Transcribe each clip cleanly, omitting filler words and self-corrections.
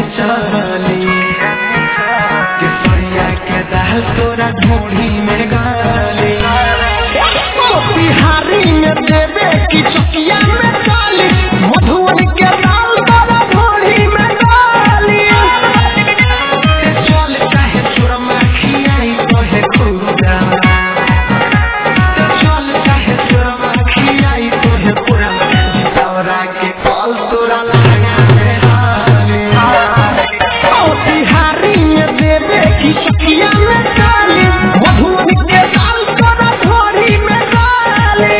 चली केसरिया के दाल तोरा ढोली में गाली बिहारी में देवे की चुकिया में काली मधुबनी के दाल तोरा ढोली में गाली चल चाहे चुरमा खियाई तो है खुदा चल चाहे चुरमा खियाई तो है पूरा जितवरा के कल तोरा लगा बिहारी में देवे की चुकिया में काली मधुबनी के दाल तोरा ढोली में गाली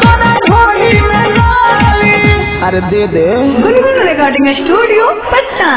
दे दे गुनगुन रिकॉर्डिंग स्टूडियो पटना।